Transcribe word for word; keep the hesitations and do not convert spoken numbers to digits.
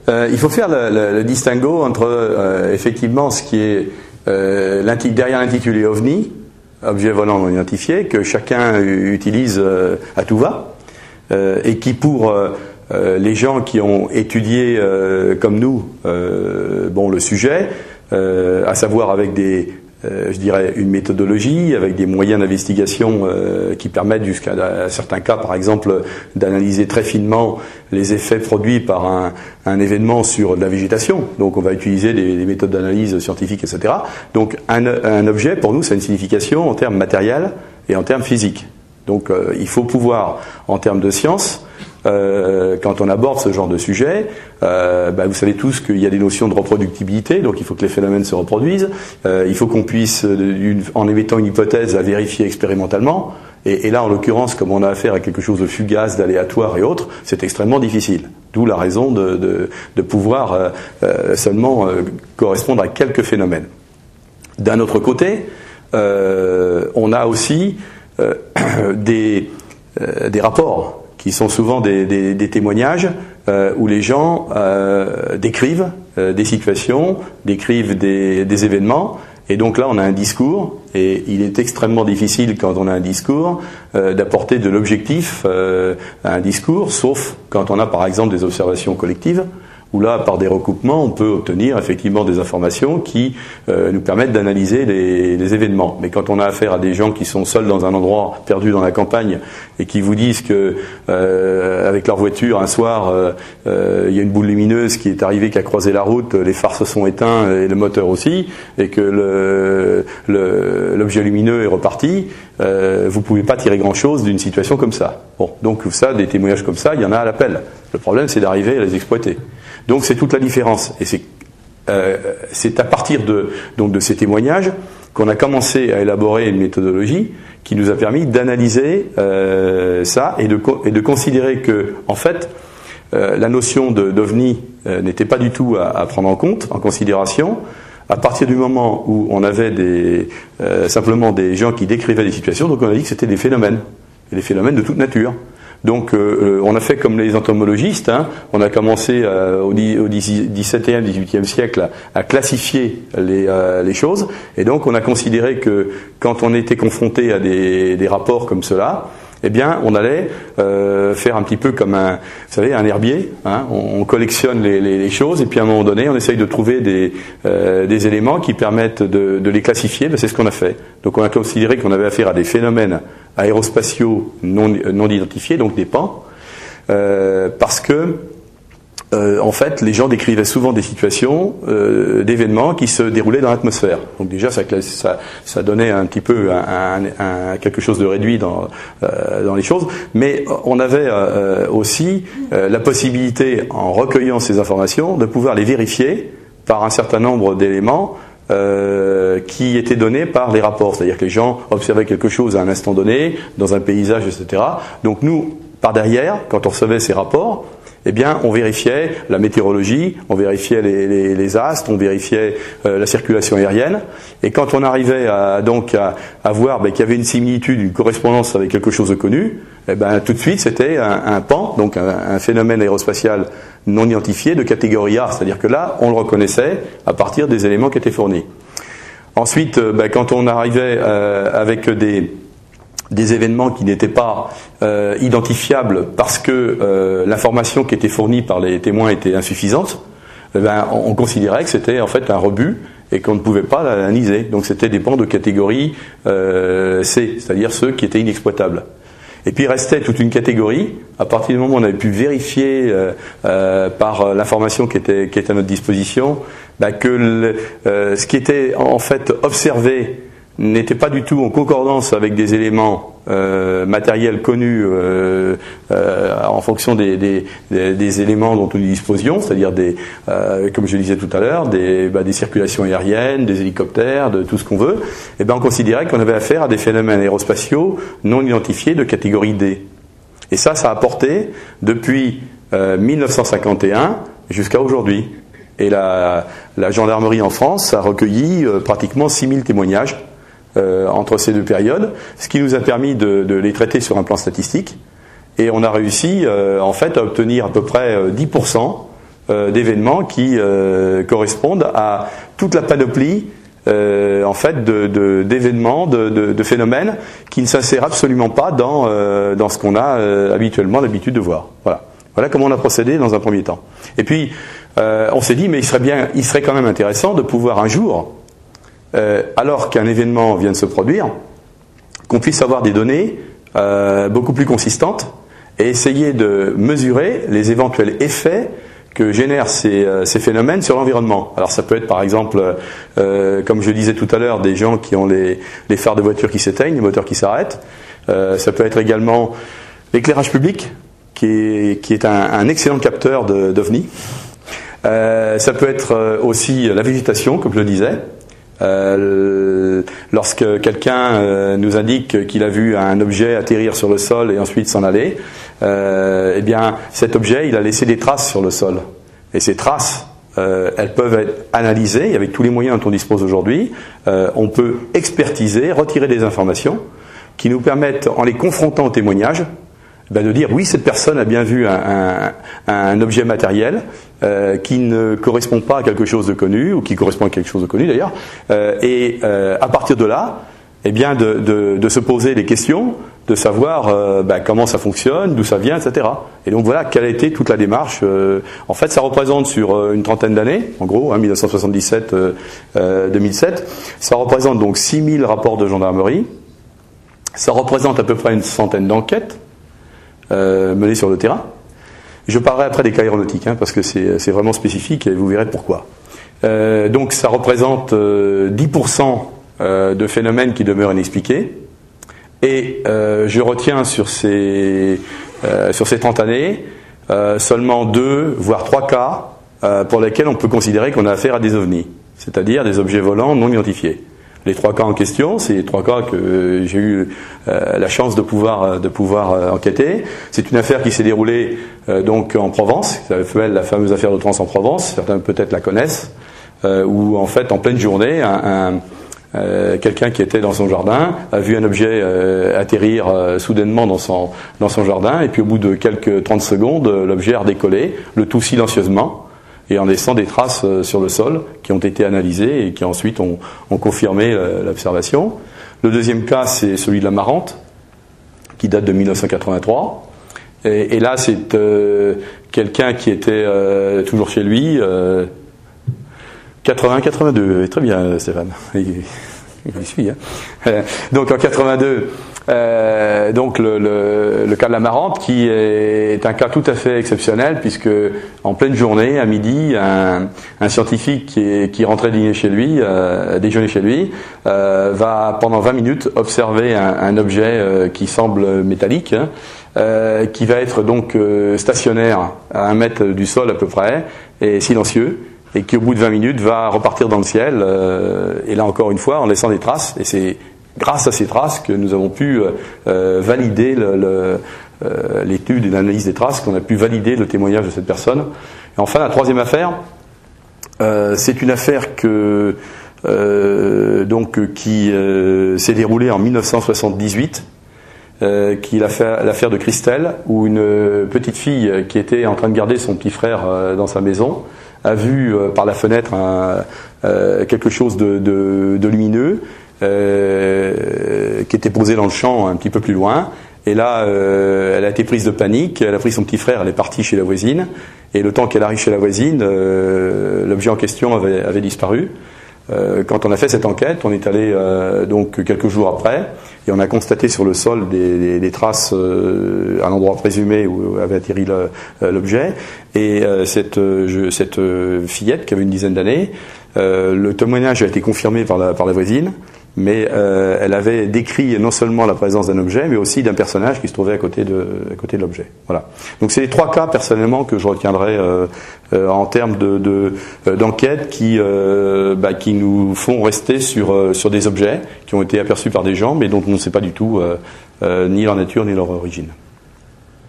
euh, il faut faire le, le, le distinguo entre euh, effectivement ce qui est euh, derrière l'intitulé OVNI, objet volant non identifié, que chacun utilise euh, à tout va, euh, et qui pour euh, euh, les gens qui ont étudié euh, comme nous euh, bon, le sujet, euh, à savoir avec des Euh, je dirais une méthodologie avec des moyens d'investigation euh, qui permettent jusqu'à certains cas, par exemple, d'analyser très finement les effets produits par un, un événement sur de la végétation. Donc on va utiliser des, des méthodes d'analyse scientifiques, et cetera. Donc un, un objet, pour nous, c'est une signification en termes matériels et en termes physiques. Donc euh, il faut pouvoir, en termes de science, Euh, quand on aborde ce genre de sujet, euh, bah, vous savez tous qu'il y a des notions de reproductibilité, donc il faut que les phénomènes se reproduisent, euh, il faut qu'on puisse, une, en émettant une hypothèse, la vérifier expérimentalement, et, et là en l'occurrence, comme on a affaire à quelque chose de fugace, d'aléatoire et autres, c'est extrêmement difficile. D'où la raison de, de, de pouvoir euh, euh, seulement euh, correspondre à quelques phénomènes. D'un autre côté, euh, on a aussi euh, des, euh, des rapports qui sont souvent des, des, des témoignages euh, où les gens euh, décrivent euh, des situations, décrivent des, des événements, et donc là on a un discours, et il est extrêmement difficile quand on a un discours euh, d'apporter de l'objectif euh, à un discours, sauf quand on a par exemple des observations collectives, où là, par des recoupements, on peut obtenir effectivement des informations qui euh, nous permettent d'analyser les, les événements. Mais quand on a affaire à des gens qui sont seuls dans un endroit perdu dans la campagne et qui vous disent que euh, avec leur voiture un soir, euh, euh, il y a une boule lumineuse qui est arrivée, qui a croisé la route, les phares se sont éteints et le moteur aussi, et que le, le, l'objet lumineux est reparti, euh, vous pouvez pas tirer grand-chose d'une situation comme ça. Bon, donc ça, des témoignages comme ça, il y en a à l'appel. Le problème, c'est d'arriver à les exploiter. Donc c'est toute la différence, et c'est, euh, c'est à partir de, donc de ces témoignages qu'on a commencé à élaborer une méthodologie qui nous a permis d'analyser euh, ça et de, et de considérer que, en fait, euh, la notion de, d'OVNI euh, n'était pas du tout à, à prendre en compte, en considération, à partir du moment où on avait des, euh, simplement des gens qui décrivaient des situations, donc on a dit que c'était des phénomènes, et des phénomènes de toute nature. Donc euh, on a fait comme les entomologistes, hein, on a commencé euh, au, au dix-septième, dix-huitième siècle à, à classifier les, euh, les choses, et donc on a considéré que quand on était confronté à des, des rapports comme cela, eh bien on allait euh, faire un petit peu comme un, vous savez, un herbier, hein, on, on collectionne les, les, les choses, et puis à un moment donné on essaye de trouver des, euh, des éléments qui permettent de, de les classifier. Ben, c'est ce qu'on a fait. Donc on a considéré qu'on avait affaire à des phénomènes aérospatiaux non, non identifiés, donc des P A N, euh, parce que euh, en fait les gens décrivaient souvent des situations, euh, d'événements qui se déroulaient dans l'atmosphère. Donc déjà ça, ça, ça donnait un petit peu un, un, un, quelque chose de réduit dans, euh, dans les choses, mais on avait euh, aussi euh, la possibilité, en recueillant ces informations, de pouvoir les vérifier par un certain nombre d'éléments Euh, qui étaient donnés par les rapports, c'est-à-dire que les gens observaient quelque chose à un instant donné, dans un paysage, et cetera. Donc nous, par derrière, quand on recevait ces rapports, eh bien, on vérifiait la météorologie, on vérifiait les, les, les astres, on vérifiait euh, la circulation aérienne, et quand on arrivait à, donc à, à voir ben, qu'il y avait une similitude, une correspondance avec quelque chose de connu, eh ben, tout de suite c'était un, un P A N, donc un, un phénomène aérospatial non identifié de catégorie A, c'est-à-dire que là, on le reconnaissait à partir des éléments qui étaient fournis. Ensuite, ben, quand on arrivait euh, avec des des événements qui n'étaient pas euh, identifiables parce que euh, l'information qui était fournie par les témoins était insuffisante, eh ben, on, on considérait que c'était en fait un rebut et qu'on ne pouvait pas l'analyser. Donc c'était des pans de catégorie euh, C, c'est-à-dire ceux qui étaient inexploitables. Et puis il restait toute une catégorie, à partir du moment où on avait pu vérifier euh, euh, par l'information qui était, qui était à notre disposition, bah, que le, euh, ce qui était en fait observé n'était pas du tout en concordance avec des éléments euh, matériels connus euh, euh, en fonction des, des, des, des éléments dont nous disposions, c'est-à-dire des, euh, comme je le disais tout à l'heure, des, bah, des circulations aériennes, des hélicoptères, de tout ce qu'on veut, et ben on considérait qu'on avait affaire à des phénomènes aérospatiaux non identifiés de catégorie D. Et ça, ça a porté depuis euh, mille neuf cent cinquante et un jusqu'à aujourd'hui. Et la, la gendarmerie en France a recueilli euh, pratiquement six mille témoignages Euh, entre ces deux périodes, ce qui nous a permis de, de les traiter sur un plan statistique, et on a réussi euh, en fait à obtenir à peu près euh, dix pour cent euh, d'événements qui euh, correspondent à toute la panoplie euh, en fait de, de, d'événements, de, de, de phénomènes qui ne s'insèrent absolument pas dans, euh, dans ce qu'on a euh, habituellement l'habitude de voir. Voilà. Voilà comment on a procédé dans un premier temps. Et puis, euh, on s'est dit, mais il serait bien, il serait quand même intéressant de pouvoir un jour, euh, alors qu'un événement vient de se produire, qu'on puisse avoir des données euh, beaucoup plus consistantes et essayer de mesurer les éventuels effets que génèrent ces, euh, ces phénomènes sur l'environnement. Alors ça peut être par exemple, euh, comme je disais tout à l'heure, des gens qui ont les, les phares de voiture qui s'éteignent, les moteurs qui s'arrêtent. Euh, ça peut être également l'éclairage public, qui est, qui est un, un excellent capteur de, d'OVNI. Euh, ça peut être aussi la végétation, comme je le disais. Euh, lorsque quelqu'un euh, nous indique qu'il a vu un objet atterrir sur le sol et ensuite s'en aller, euh, eh bien cet objet il a laissé des traces sur le sol. Et ces traces, euh, elles peuvent être analysées avec tous les moyens dont on dispose aujourd'hui. Euh, on peut expertiser, retirer des informations qui nous permettent, en les confrontant au témoignage, ben de dire oui, cette personne a bien vu un, un, un objet matériel euh, qui ne correspond pas à quelque chose de connu, ou qui correspond à quelque chose de connu d'ailleurs, euh, et euh, à partir de là, eh bien de, de, de se poser des questions, de savoir euh, ben, comment ça fonctionne, d'où ça vient, et cetera. Et donc voilà quelle a été toute la démarche. Euh, en fait, ça représente sur euh, une trentaine d'années, en gros, hein, mille neuf cent soixante-dix-sept à deux mille sept, ça représente donc six mille rapports de gendarmerie, ça représente à peu près une centaine d'enquêtes Euh, menés sur le terrain. Je parlerai après des cas aéronautiques, hein, parce que c'est, c'est vraiment spécifique et vous verrez pourquoi. Euh, donc ça représente euh, dix pour cent euh, de phénomènes qui demeurent inexpliqués. Et euh, je retiens sur ces, euh, sur ces trente années euh, seulement deux, voire trois cas euh, pour lesquels on peut considérer qu'on a affaire à des ovnis, c'est-à-dire des objets volants non identifiés. Les trois cas en question, c'est les trois cas que j'ai eu euh, la chance de pouvoir de pouvoir euh, enquêter. C'est une affaire qui s'est déroulée euh, donc en Provence, ça s'appelle la fameuse affaire de Trans en Provence. Certains peut-être la connaissent, euh, où en fait en pleine journée, un, un, euh, quelqu'un qui était dans son jardin a vu un objet euh, atterrir euh, soudainement dans son dans son jardin, et puis au bout de quelques trente secondes, l'objet a redécollé, le tout silencieusement, et en laissant des traces sur le sol qui ont été analysées et qui ensuite ont, ont confirmé l'observation. Le deuxième cas, c'est celui de la Marante, qui date de mille neuf cent quatre-vingt-trois. Et, et là, c'est euh, quelqu'un qui était euh, toujours chez lui, euh, quatre-vingts quatre-vingt-deux. Très bien, Stéphane. Il, il suit. Hein. Donc en quatre-vingt-deux, Euh, donc le, le, le cas de la Marante, qui est un cas tout à fait exceptionnel, puisque en pleine journée, à midi, un, un scientifique qui, est, qui rentrait dîner chez lui, euh, déjeuner chez lui, euh, va pendant vingt minutes observer un, un objet euh, qui semble métallique, hein, euh, qui va être donc euh, stationnaire à un mètre du sol à peu près, et silencieux, et qui au bout de vingt minutes va repartir dans le ciel, euh, et là encore une fois en laissant des traces, et c'est grâce à ces traces que nous avons pu euh, valider le, le, euh, l'étude et l'analyse des traces, qu'on a pu valider le témoignage de cette personne. Et enfin, la troisième affaire, euh, c'est une affaire que, euh, donc, qui euh, s'est déroulée en mille neuf cent soixante-dix-huit, euh, qui est l'affaire, l'affaire de Christelle, où une petite fille qui était en train de garder son petit frère euh, dans sa maison a vu euh, par la fenêtre un, euh, quelque chose de, de, de lumineux, Euh, qui était posée dans le champ un petit peu plus loin, et là euh, elle a été prise de panique, elle a pris son petit frère, elle est partie chez la voisine, et le temps qu'elle arrive chez la voisine, euh, l'objet en question avait, avait disparu. Euh, quand on a fait cette enquête, on est allé euh, donc quelques jours après, et on a constaté sur le sol des, des, des traces euh, à l'endroit présumé où avait atterri le, l'objet, et euh, cette, je, cette fillette qui avait une dizaine d'années, euh, le témoignage a été confirmé par la, par la voisine, mais euh, elle avait décrit non seulement la présence d'un objet, mais aussi d'un personnage qui se trouvait à côté de, à côté de l'objet. Voilà. Donc c'est les trois cas personnellement que je retiendrai euh, euh, en termes de, de, euh, d'enquête qui, euh, bah, qui nous font rester sur, euh, sur des objets qui ont été aperçus par des gens, mais dont on ne sait pas du tout euh, euh, ni leur nature ni leur origine.